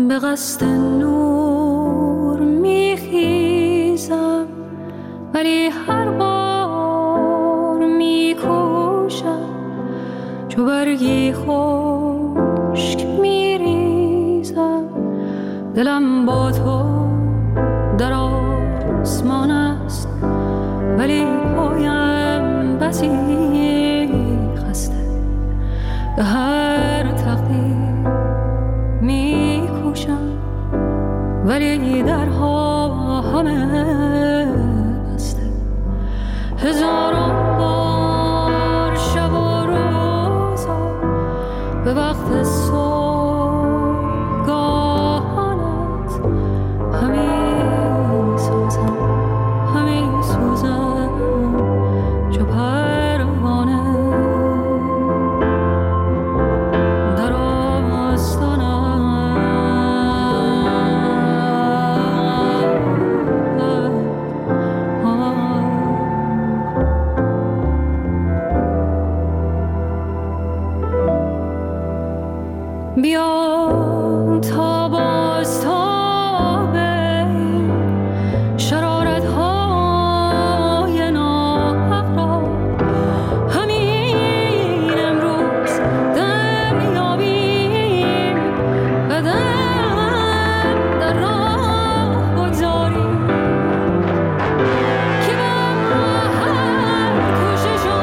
به قصد نور میخیزم، ولی هر بار میکوشم، چو برگی خشک میریزم. دلم با تو در آسمان است، ولی پایم بسی خسته. به هر تقدیر میکوشم، ولی درها همه بسته. هزاران بار شب و روزا به وقت صبحگاهانت همین سوزم، همین سوزم چو پروانه در آستانم. بیا تا باز تابه شرارت‌های ناحق را، همین امروز دریابیم و دم در راه بگذاریم که با هر کوشش و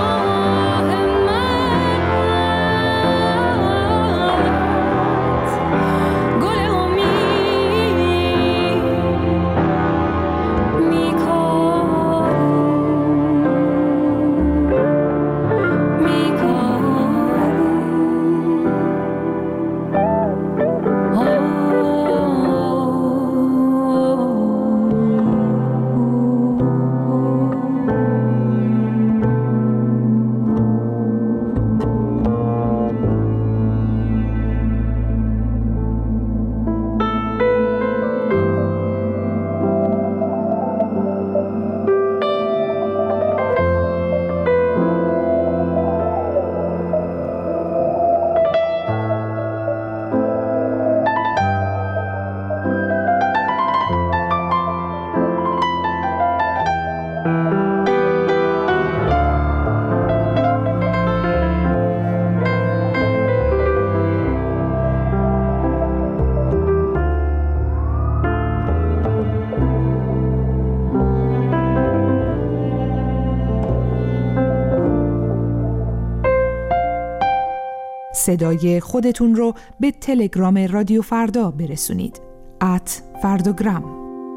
صدای خودتون رو به تلگرام رادیو فردا برسونید. @فرداگرام.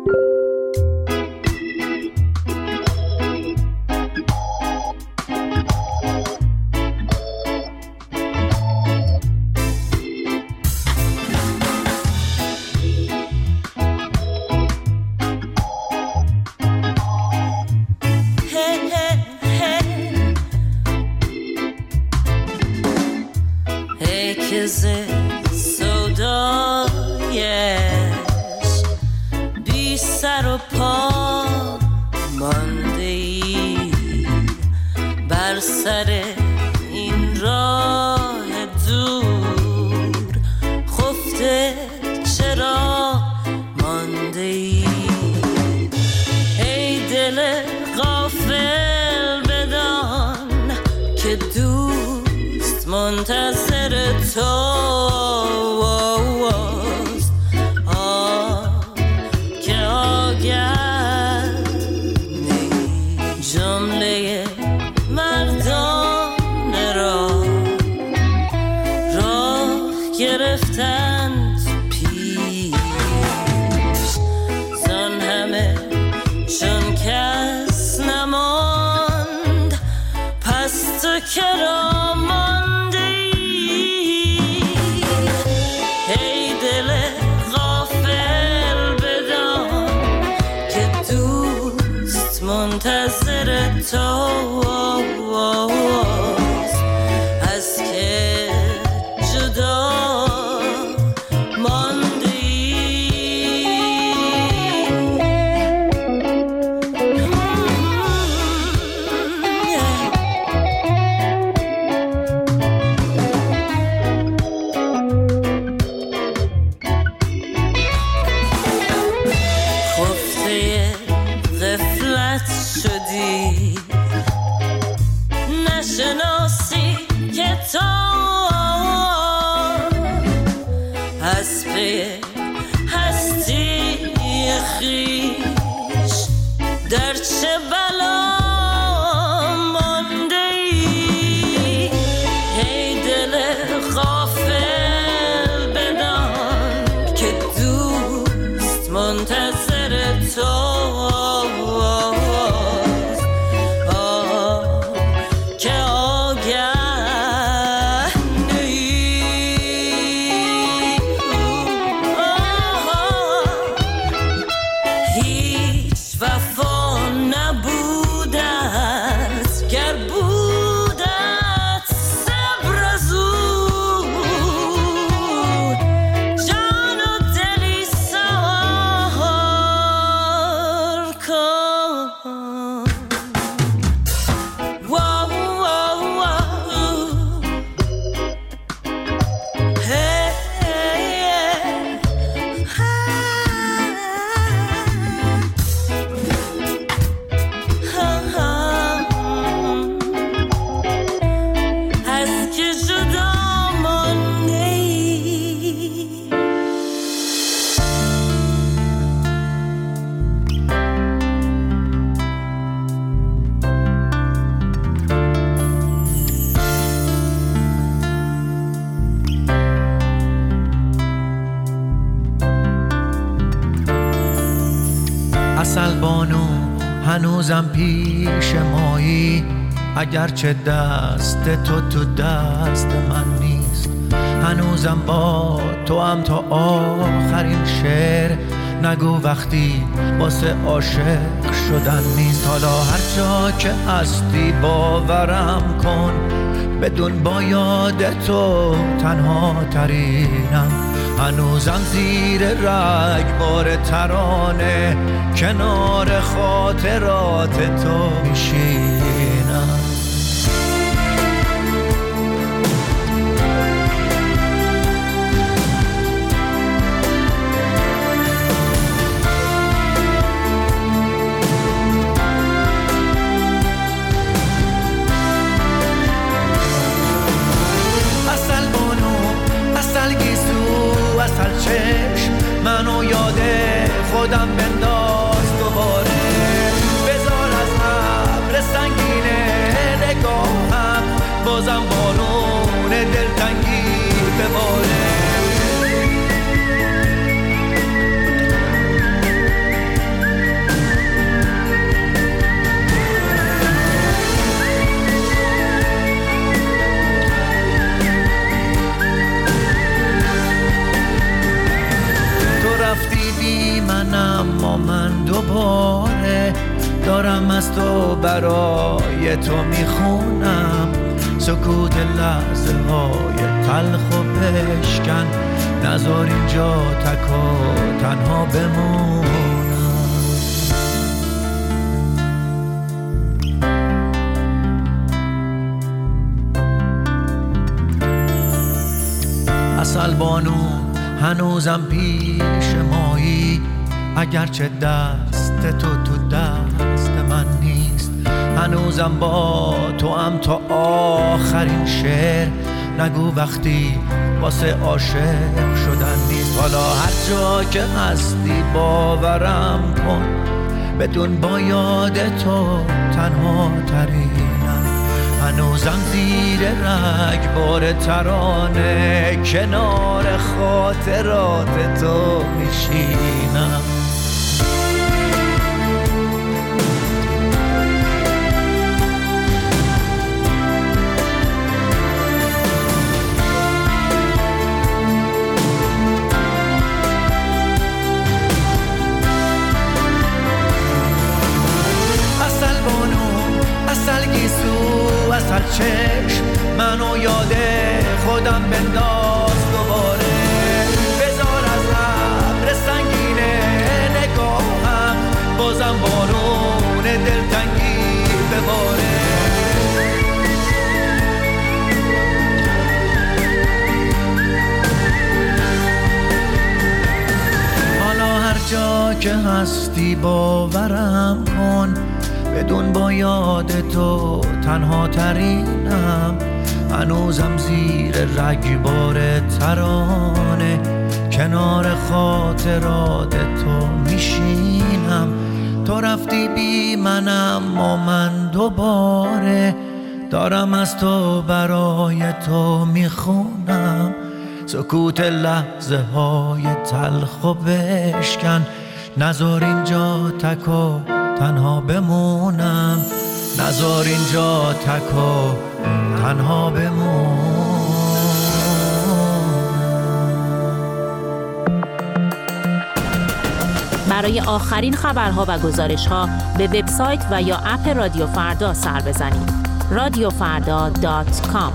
بی سر و پا مانده ای بر سر این راه دور، خفته چرا مانده ای؟ ای دل غافل بدان که دوست منتظر تو گرفتند پیش زن همه چون کس نماند، پس تو کرا مانده ای؟ ای دل غافل بدان که دوست منتظر تو از که جدا بودی نشناسی که تو از پی هستی خویش در چه بلا مانده ای. ای دل غافل بدان که دوست منتظر تو هنوزم پیش مایی، اگرچه دست تو دست من نیست. هنوزم با تو هم تا آخرین شعر. نگو وقتی واسه عاشق شدن نیست. حالا هر جا که هستی باورم کن، بدون با یاد تو تنها ترینم. هنوزم زیر رگبار ترانه کنار خاطرات تو میشینم. اصل چشم منو یاد خودم بنداز دوباره. بذار از ابر سنگینه نگاهم بازم بارون دلتنگی بباره. اما من دوباره دارم از تو برای تو میخونم. سکوت لحظه های تلخ و بشکن، نذار اینجا تک و تنها بمونم. اصل بانو هنوزم پیش مایی، اگرچه دست تو دست من نیست. هنوزم با تو هم تا آخرین شعر. نگو وقتی واسه عاشق شدن نیست. حالا هر جا که هستی باورم کن، بدون با یاد تو تنها ترینم. هنوزم زیر رگبار ترانه کنار خاطرات تو میشینم. اصل چشم منو یاد خودم بنداز دوباره. بذار از ابر سنگینه نگاهم بازم بارون دلتنگی بباره. حالا هر جا که هستی باورم کن، بدون با یاد تو تنها ترینم، هنوزم زیر رگبار ترانه کنار خاطرات تو میشینم. تو رفتی بی منم و من دوباره دارم از تو برای تو میخونم. سکوت لحظه های تلخ و بشکن، نذار اینجا تک و تنها بمونم، نذار اینجا تک و تنها بمونم. برای آخرین خبرها و گزارشها به وبسایت و یا اپ رادیو فردا سر بزنید. radiofarda.com.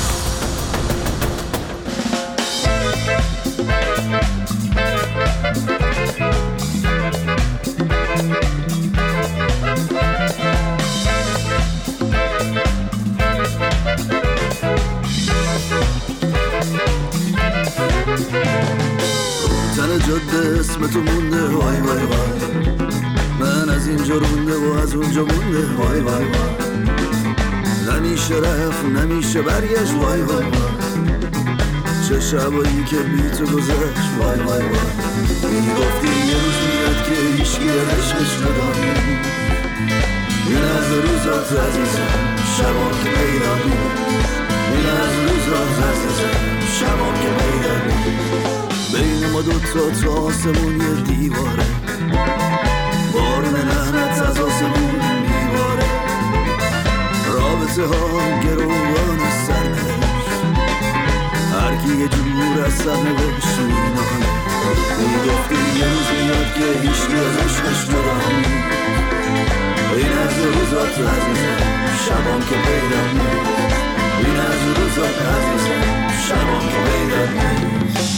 جاده اسم تو مونده وای وای وای، من از اینجا رونده و از اونجا مونده وای وای وای، نمیشه رفت نمیشه برگشت وای وای وای، چه شبایی که بی تو گذشت وای وای وای. میگفتی یه روز میاد که هیچکی از عشقش جدا نیست، این از روزات عزیزم شبا که پیدا نیست، این از روزات عزیزم شبا که پیدا نیست. بین ما دوتا تا آسمون یه دیواره، بارون لعنت از آسمون میباره، رابطه ها گروگان سرنوشت، هرکی یه جور از سرنوشت مینانه. میگفتی یه روز میاد که هیچکی از عشقش جدا نیست، این از روزات عزیزم شبام که پیدا نیست، این از روزات عزیزم شبام که پیدا نیست.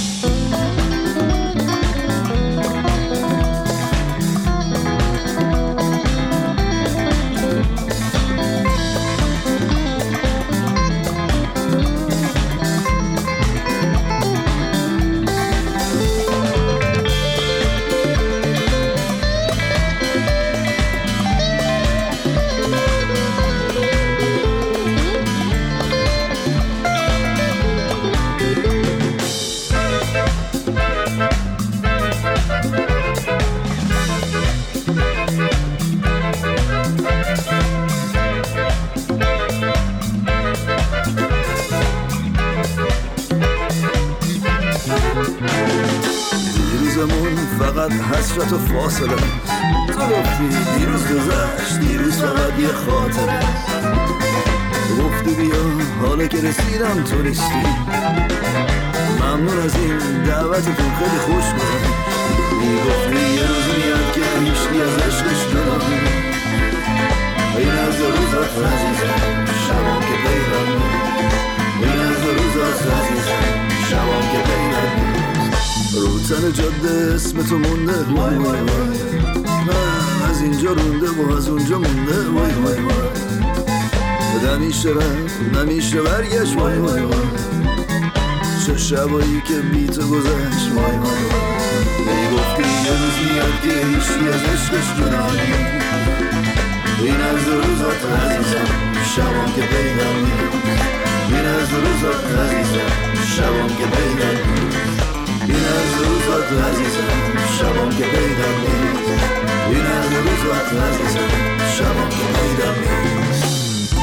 فقط حسرت و فاصله، تو گفتی دیروز گذشت دیروز فقط یه خاطره، گفتی بیا حالا که رسیدم تو نیستی، ممنون از این دعوتتون خیلی خوش گذشت. میگفتی یه روز میاد که هیچکی از عشقش جدا نیست، این از روزات عزیزم شبام که پیدا نیست، این از روزات عزیزم شبام که پیدا نیست. رو تن جاده اسم تو مونده وای وای وای، من از اینجا رونده و از اونجا مونده وای وای وای، نمیشه رفت نمیشه برگشت وای وای وای، چه شبایی که بی تو گذشت وای وای وای. میگفتی یه روز میاد که هیچکی از عشقش جدا نیست، این از روزات عزیزم شبام که پیدا نیست، این از روزات عزیزم شبام که پیدا نیست، این از روزات عزیزم شبام که پیدا نیست، این از روزات عزیزم شبام که پیدا نیست.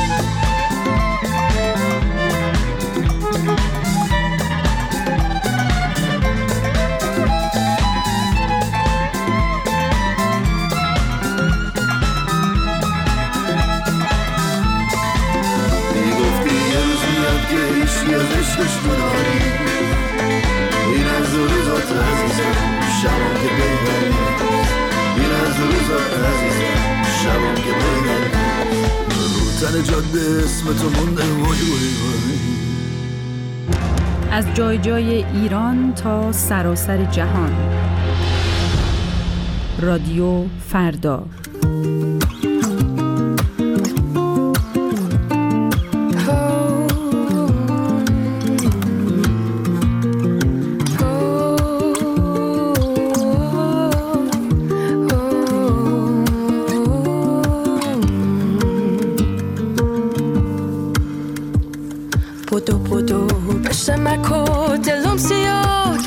میگفتی یه روز میاد که هیچکی از عشقش جدا نیست، این از روزات عزیزم شبام که پیدا نیست، این از روزات عزیزم شبام که پیدا نیست. رو تن جاده اسم تو مونده وای وای وای. از جای جای ایران تا سراسر جهان، رادیو فردا.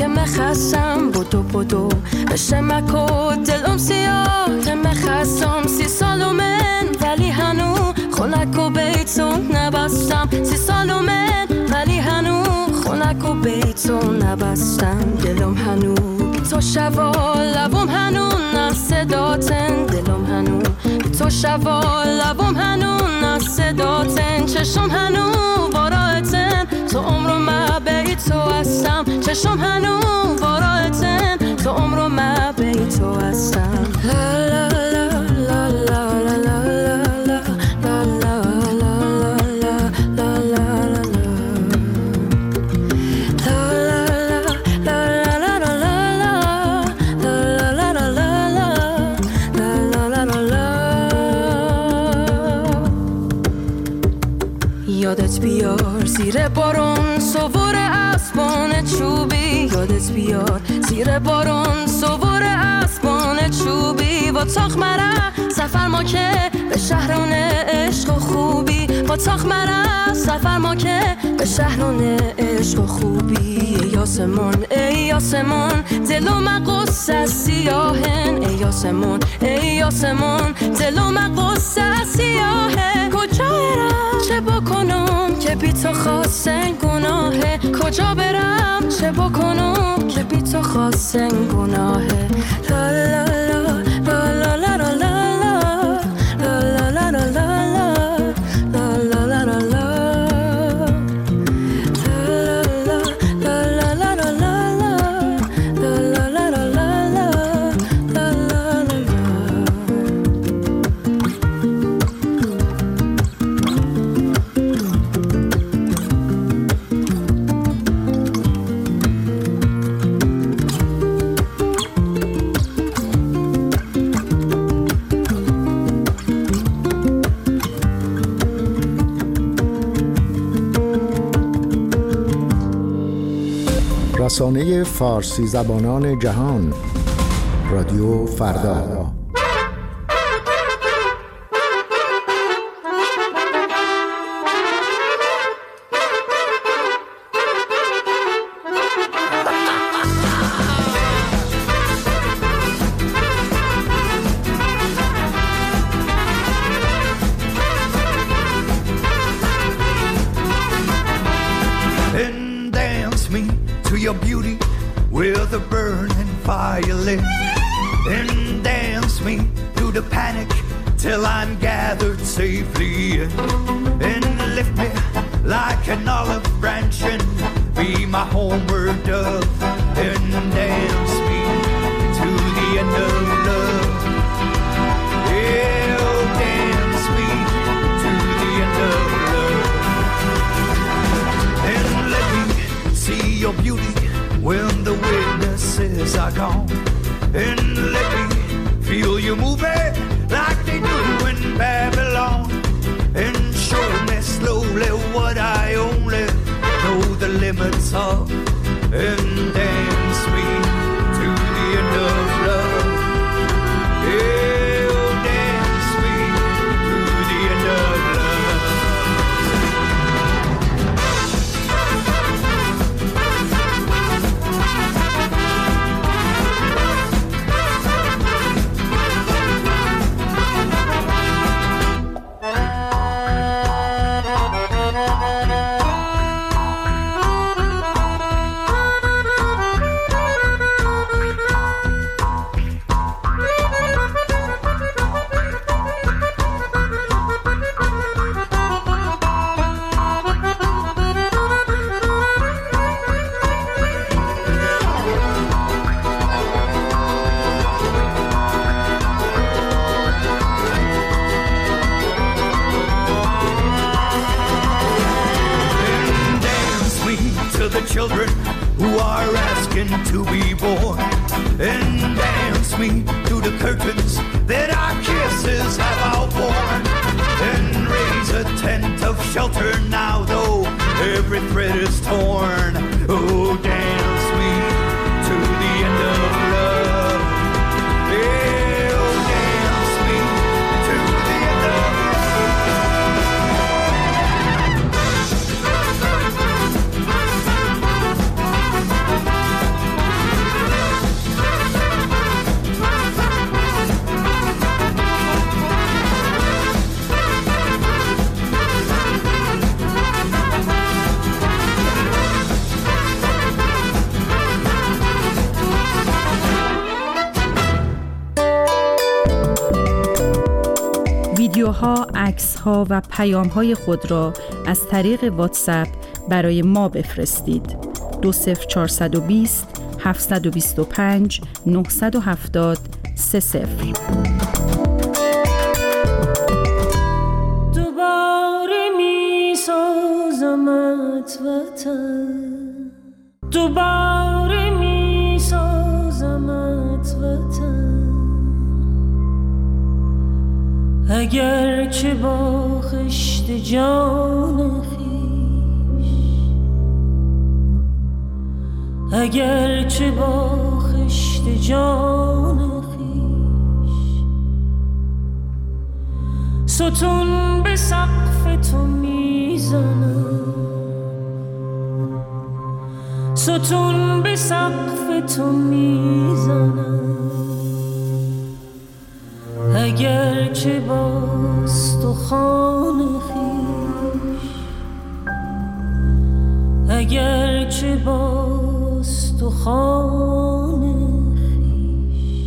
که مخستم بودو بشمک و دلم سیاه که مخستم 30 سال من ولی هنو خونک و بیتون نبستم 30 سال من ولی هنو خونک و بیتون نبستم دلم هنو تو شوا لبم هنو نصداتن دلم هنو تو شوا لبم هنو نصداتن چشم هنو وارایتن تو عمرو ما بی تو هستم چشم هنو وارایتن تو عمرو ما بی تو هستم لا لا لا لا لا لا یادت بیار زیر بارون سوار اسبان چوبی یادت بیار زیر بارون سوار اسبان چوبی و تاخ مره سفر ما که به شهران عشق و خوبی و تاخ مره سفر ما که به شهران عشق و خوبی ای آسمان ای آسمان دلم قصه سیاهن ای آسمان ای آسمان دلم قصه سیاهه کجا برم چه بکنم که بی تو خواستن گناهه کجا برم چه بکنم که بی تو خواستن گناهه لا لا لا لا لا لا لا رسانه فارسی زبانان جهان رادیو فردا. Your beauty with a burning fire lit, and dance me through the panic till I'm gathered safely in, and lift me like an olive branch and be my homeward dove, and dance me to the end of love. Yeah, dance me to the end of love, and let me see your beauty when the witnesses are gone, and let me feel you moving like they do in Babylon, and show me slowly what I only know the limits of, and dance me to the end of love. Yeah, dance me to the end of love. ویدیوها، عکس‌ها و پیام‌های خود را از طریق واتساپ برای ما بفرستید. 20420 725 970 30. دوباره می سازمت وطن، دوباره می سازمت وطن، اگر چه با خشت جان خویش، اگر چه با خشت جان خویش، ستون به سقف تو میزنم، ستون به سقف تو میزنم، اگر چه با استخوان خویش، اگر چه با استخوان خویش.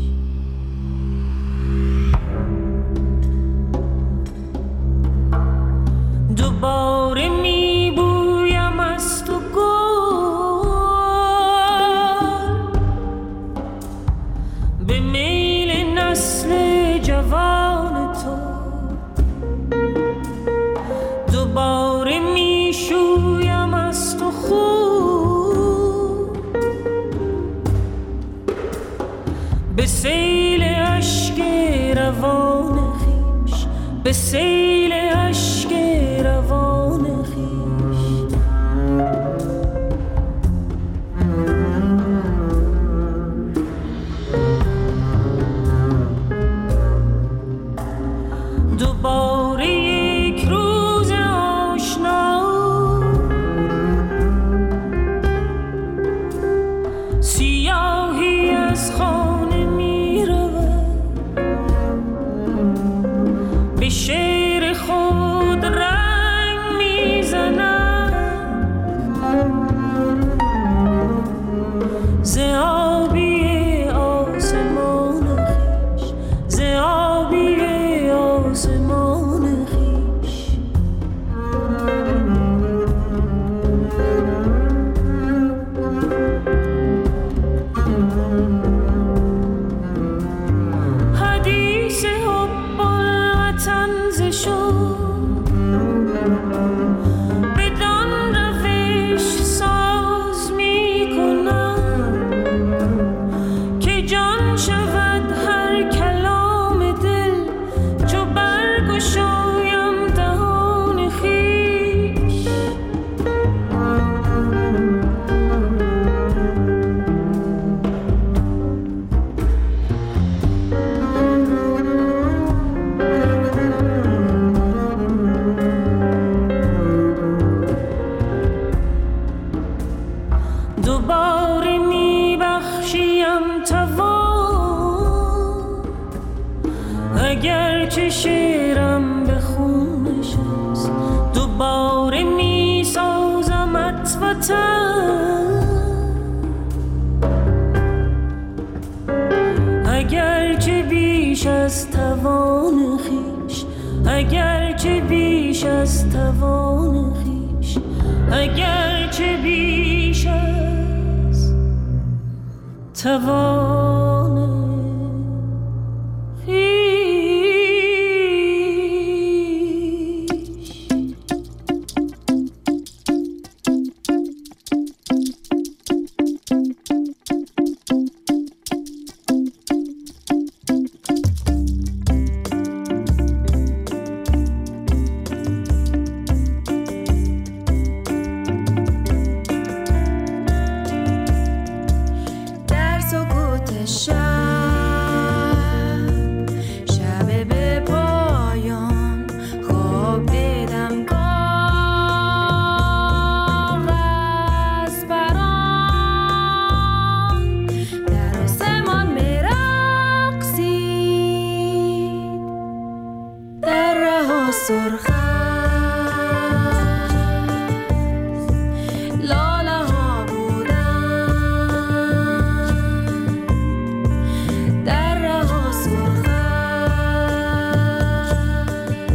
دوباره میبویم از تو گل به میل نسل جوان تو، دوباره میشویم از تو خون به سیل اشک روان خویش، به سیل اشک روان خویش. دوباره یک روز آشنا، سیاهی از خانه می رود، به شعر خود رنگ می زند، ز آبی آسمان خویش، ز آبی آسمان خویش. حدیث حب الوطن ز شد بدان روش ساز می کنم که جان شود هر کلام دل چو برگشایم دهان خویش. دوباره می بخشیم توان، اگر چه شعرم به خون نشست، دوباره می سازمت وطن، اگر چه بیش از توان خویش، اگر چه بیش از توان خویش، اگر چه بیش از توان خویش. در سکوت شب به پایان خواب دیدم کاغذ پران در آسمان می‌رقصید، در راه سرخ است، لاله ها بودند، در راه سرخ است،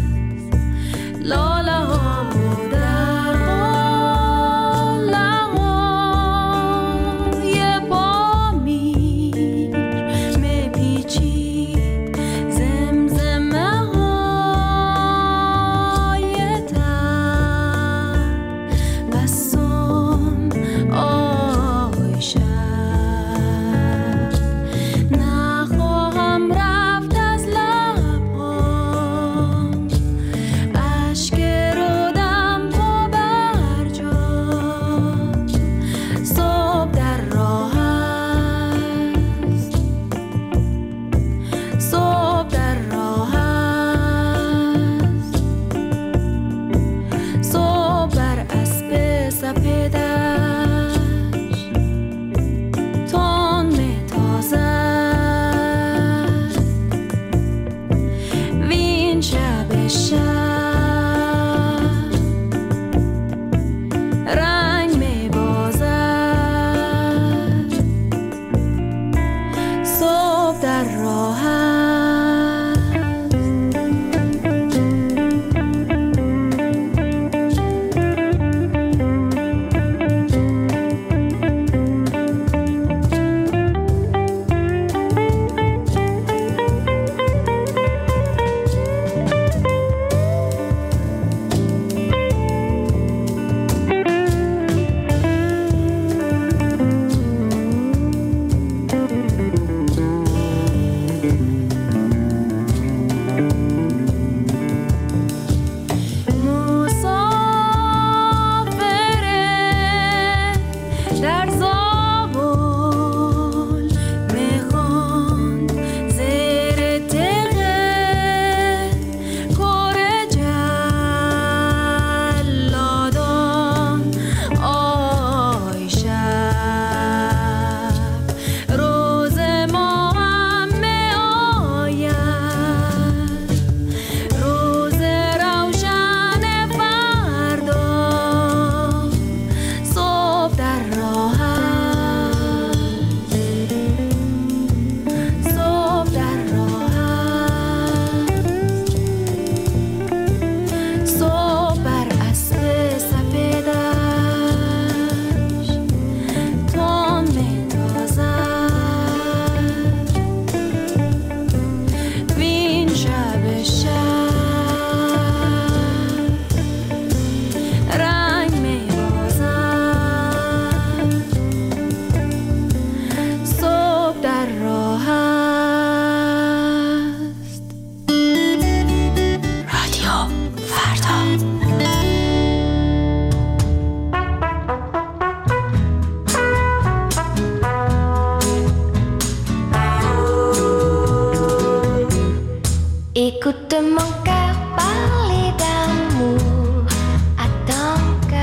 mon cœur parler d'amour à ton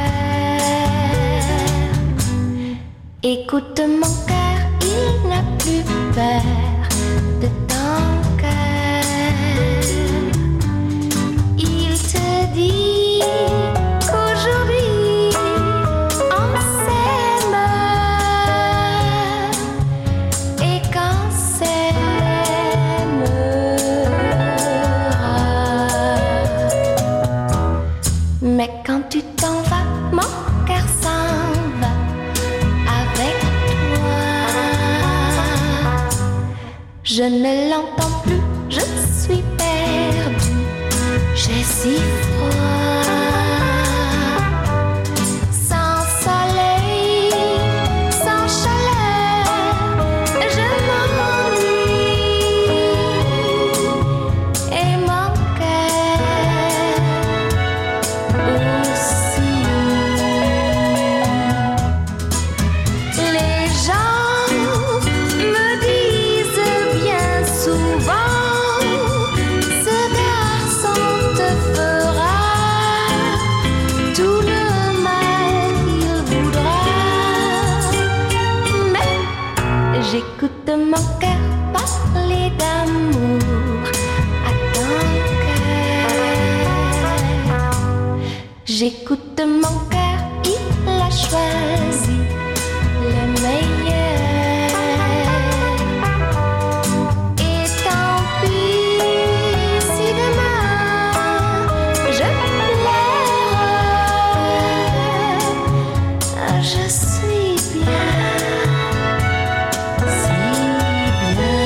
cœur. Écoute mon cœur, il n'a plus peur de ton cœur. Il te dit qu'aujourd'hui on s'aime et qu'on s'aimera. Mais quand tu t'en vas, mon cœur s'en va avec toi. Je ne l'entends plus, je suis perdue, j'ai si froid. Sans soleil, sans chaleur, je m'ennuie. Et mon cœur aussi. Les gens me disent bien souvent, ce garçon te fera tout le mal qu'il voudra. Mais j'écoute mon cœur parler d'amour à ton cœur. J'écoute mon cœur, il a choisi le meilleur. Et tant pis si demain je pleure, je suis bien, si bien.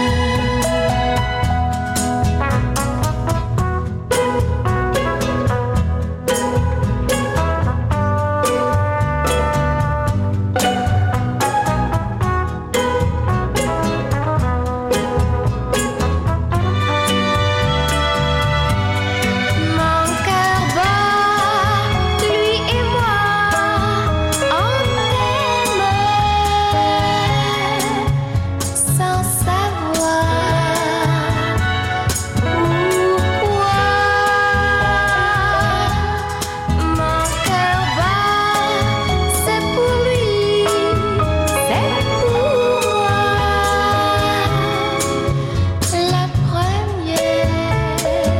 Mon cœur bat, lui et moi, on t'aime sans savoir pourquoi. Mon cœur bat, c'est pour lui, c'est pour moi. La première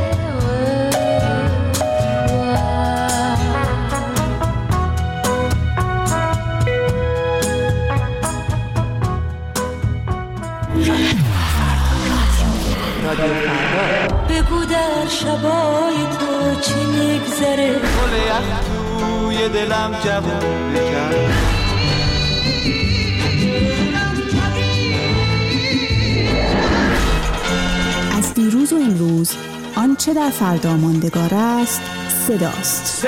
بگو در شبای تو چی میگذره گل یخ توی دلم جوون کرد از دیروز و امروز آنچه در فردا ماندگار است صداست.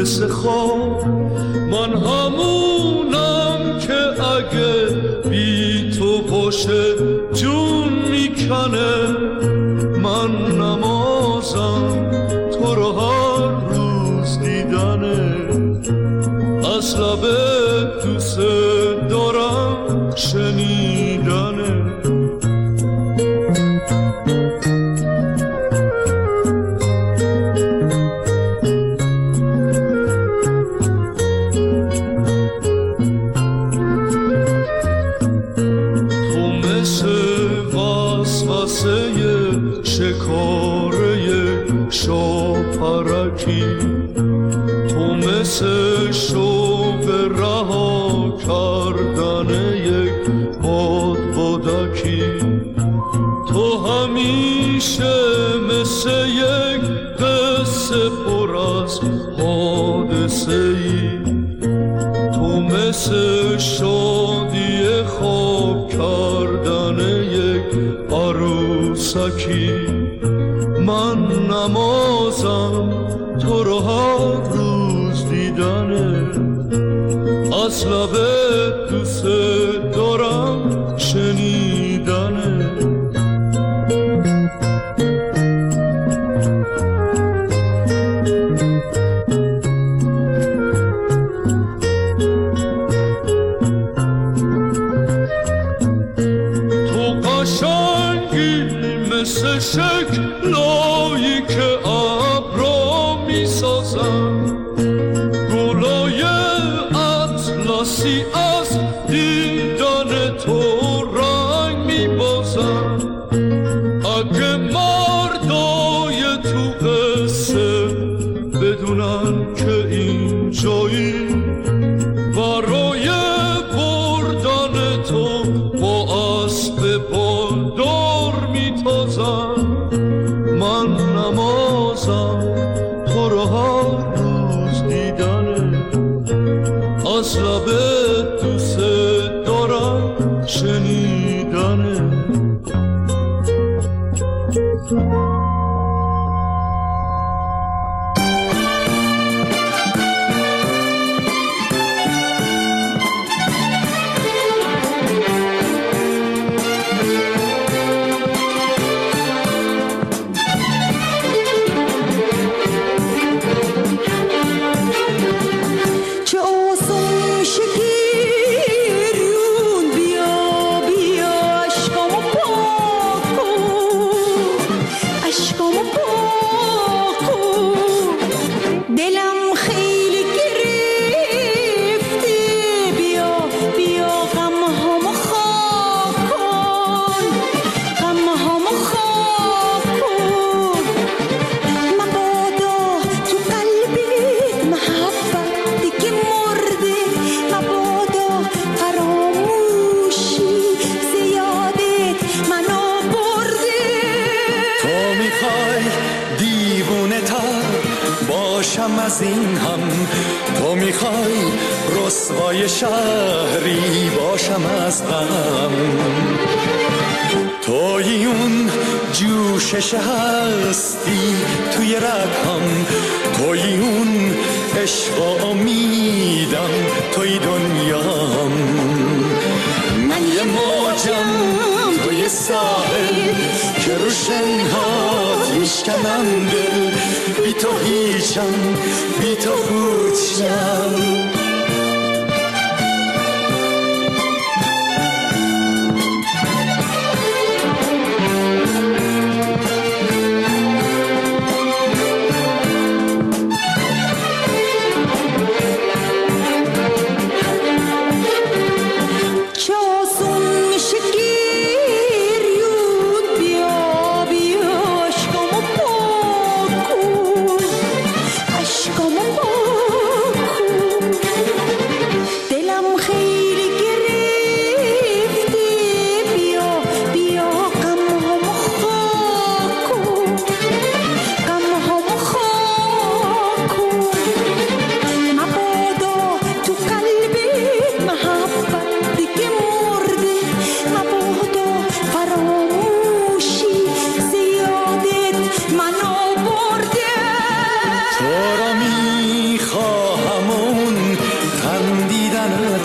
مثل خواب من همونم که اگه بی تو باشه جون میکنه. من نمازم تو رو هر روز دیدنه، از لب دوست دارم شنیدنه. تو مثل شوق رها کردن یک بادکی، تو همیشه مثل یک قصه پر از حادثه ای، تو مثل شادی خواب کردن یک عروسکی. من نمازم تو رو هر روز دیدنه، از لب دوست دارم شنیدنه. تو قشنگی مثل شکلایی که ابرا میسازن، گلای اطلسی از دیدن تو رنگ میبازن. اگه مردای تو قصه بدونن که این جایی برای بردن تو با اسب بالدار میتازن. من نمازم تو رو هر روز دیدنه، از لب دوست دارم شنیدنه. از این هم تو میخوای رسوای شهری باشم از غم، توی اون جوشش هستی توی رگم، توی اون عشق و امیدم، توی دنیام. من یه موجم توی ساحل که رو شنهات میشکنم دل، بی تو هیچم بی تو هیچم. Como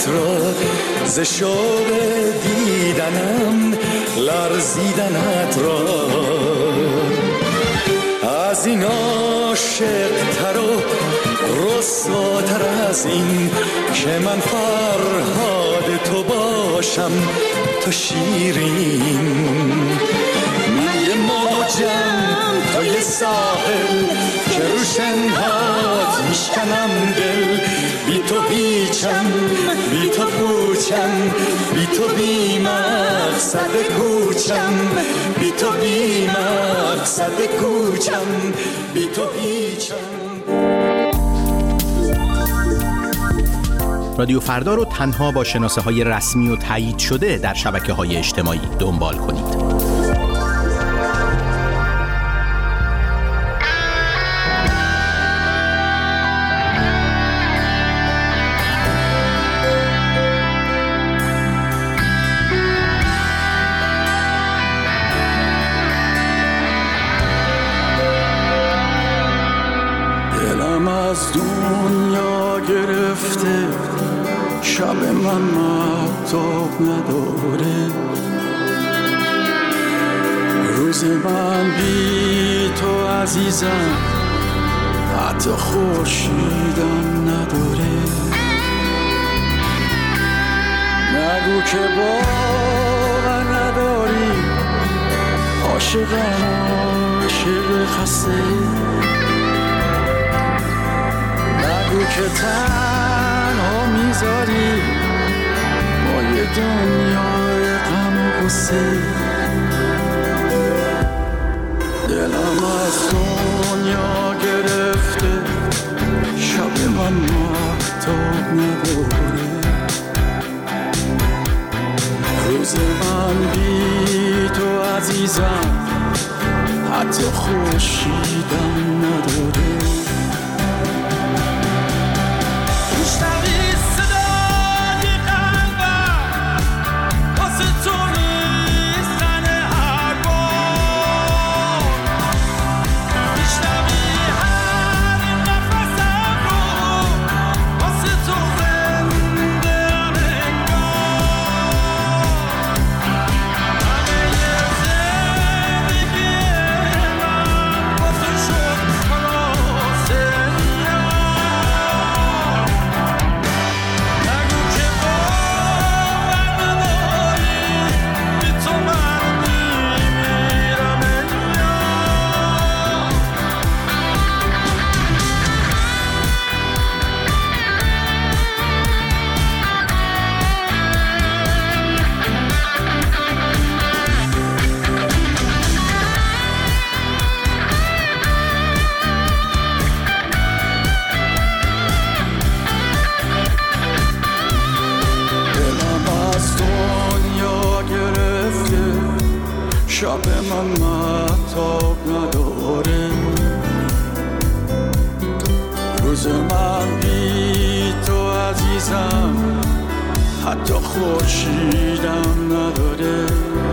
دیدنت را ز شوق دیدنم لرزیدنت را از این عاشق‌تر و رسواتر از این که من فرهاد تو باشم تو شیرین من یه موجم تو یه ساحل که رو شنهات میشکنم دل بی تو هیچم بی تو پوچم بی تو بی مقصد کوچم بی تو بی مقصد کوچم بی تو هیچم. رادیو فردا رو تنها با شناسه های رسمی و تایید شده در شبکه های اجتماعی دنبال کنید. دلم از دنیا گرفته شب من مهتاب نداره روز من بی تو عزیزم حتی خورشیدم نداره نگو که باور نداری عاشقم عاشق خسته نگو که تنها میذاری با یه دنیای غم و غصه دلم از دنیا گرفته شب من مهتاب نداره روز من بی تو عزیزم حتی خورشیدم نداره شب من مهتاب نداره روز من بی تو عزیزم حتی خورشیدم نداره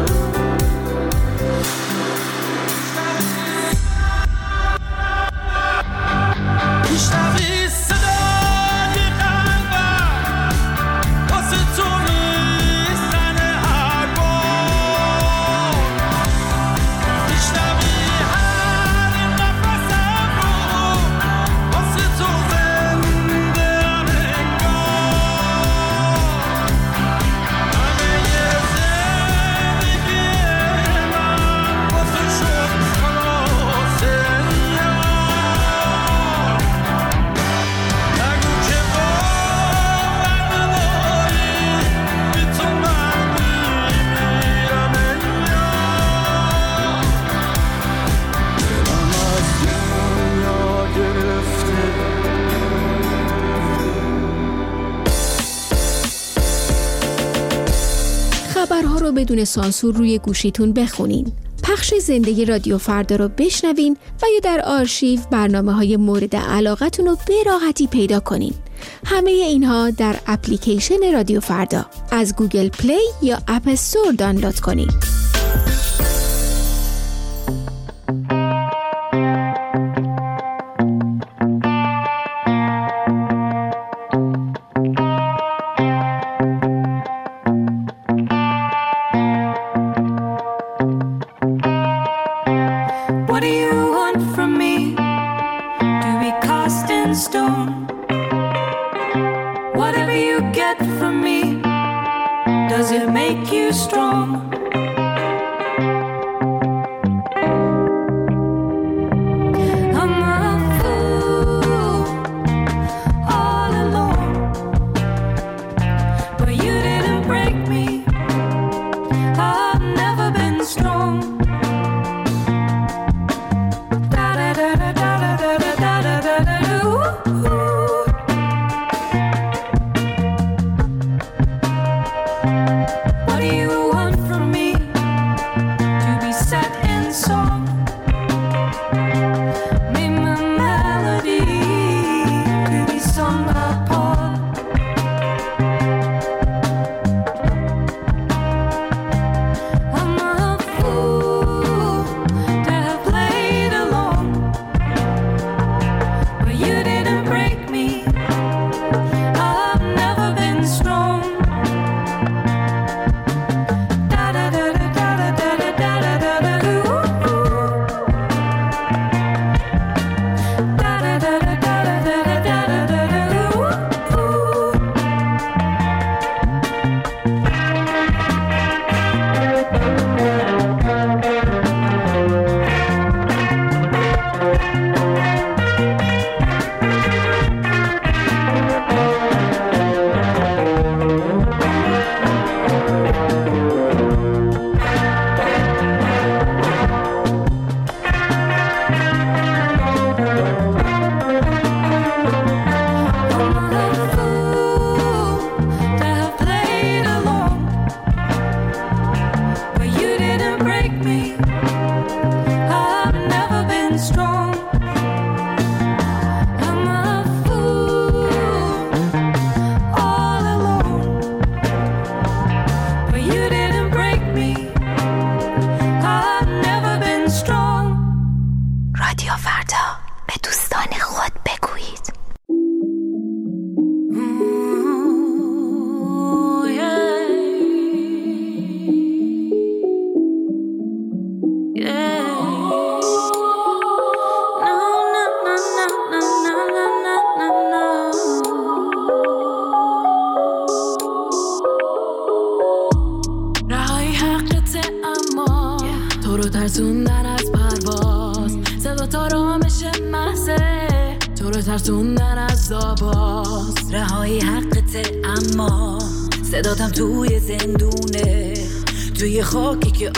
خبرها رو بدون سانسور روی گوشیتون بخونین. پخش زنده رادیو فردا رو بشنوین و یا در آرشیو برنامه‌های مورد علاقتون رو به راحتی پیدا کنین. همه اینها در اپلیکیشن رادیو فردا از گوگل پلی یا اپ استور دانلود کنین. get from me? Does it make you strong? ترسوندن از پرواز، صدا تا رامش محضه تو رو ترسوندن از آواز. رهایی حقته اما صداتم توی زندونه، توی خاکی که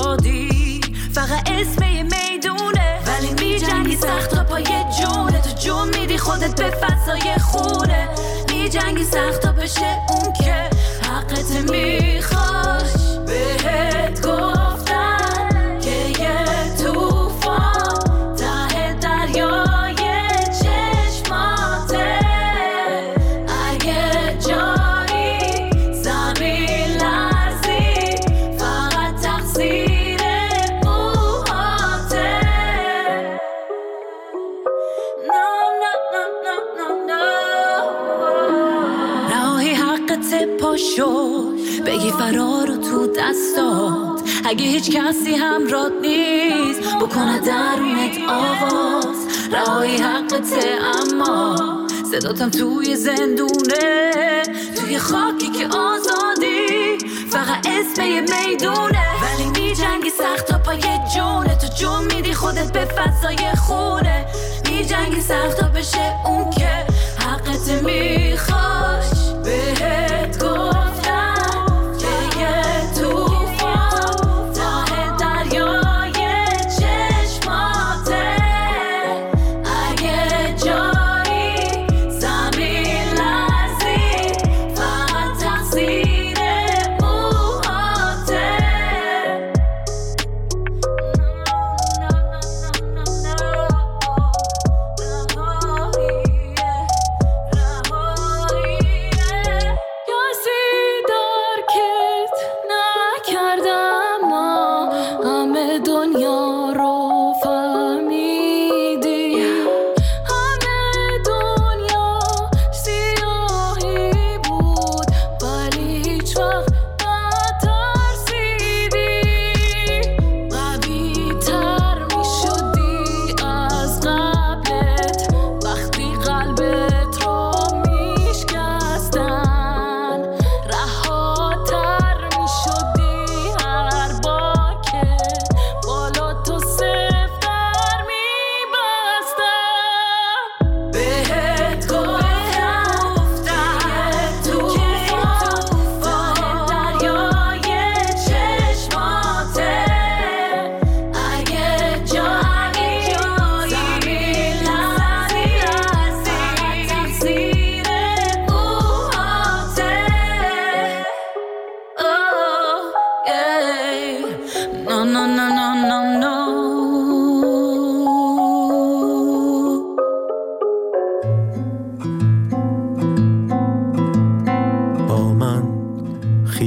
آزادی فقط اسم یه میدونه. ولی میجنگی سخت تا پای جونه، تو جون میدی خودت به فضای خونه. میجنگی سخت تا بشه اون که حقت میخواش. بهت گفتن که یه توفان ته دریای چشماته. اگه جایی زمین لرزی فقط تقصیر موهاته. رهایی حقت پاشو بگی فرار رو تو دستات. اگه هیچ کسی همراهت نیست بکنه درونت آواز. رهایی حقته اما صداتم توی زندونه، توی خاکی که آزادی فقط اسم یه میدونه. ولی میجنگی سخت تا پای جونه، تو جون میدی خودت به فضای خونه. میجنگی سخت تا بشه اون که حقت میخواش. بهت گفتم که یه توفان ته دریای چشماته. اگه جایی زمین لرزی فقط تقصیر موهاته.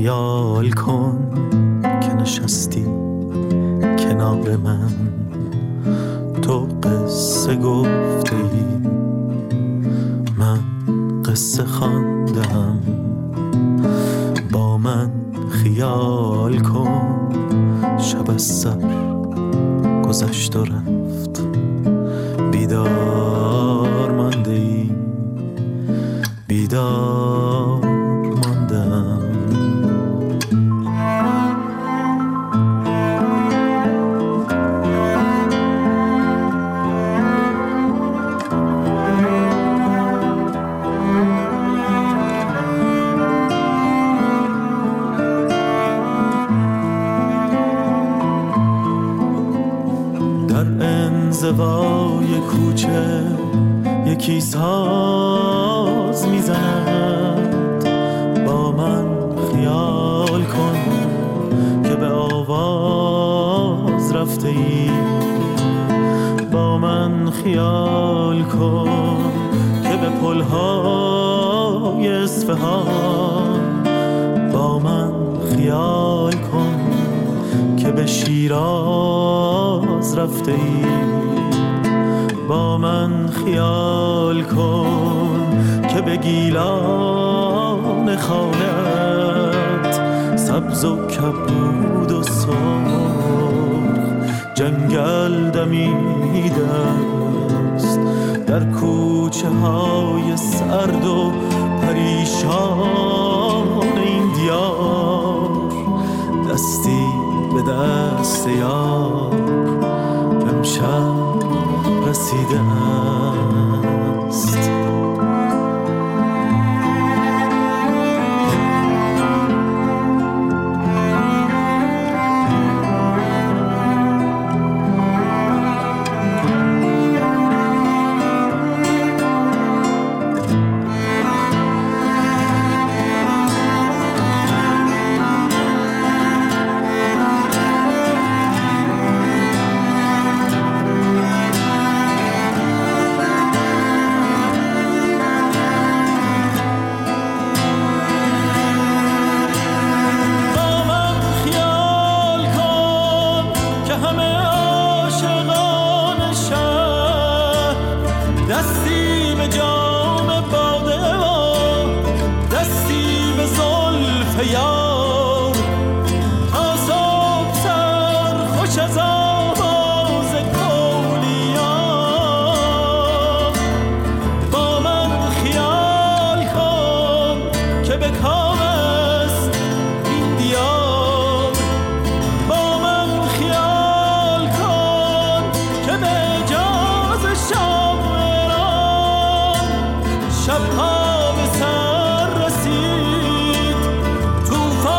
خیال کن که نشستی کنار من، تو قصه گفته ای، من قصه خواندم. با من خیال کن شب از سر گذشت و رفت، بیدار مانده ای، بیدار ماندم. انزوای کوچه یکی ساز میزند، با من خیال کن که به آواز رفته ای، با من خیال کن که به پلهای اصفهان، با من خیال کن که به شیراز رفته ای، با من خیال کن که به گیلان خانت سبز و کبود و سرخ جنگل دمیده است، در کوچه های سرد و پریشان این دیار، دستی به دست یار امشب رسیده است.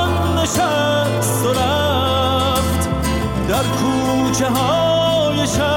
کوچه های شهر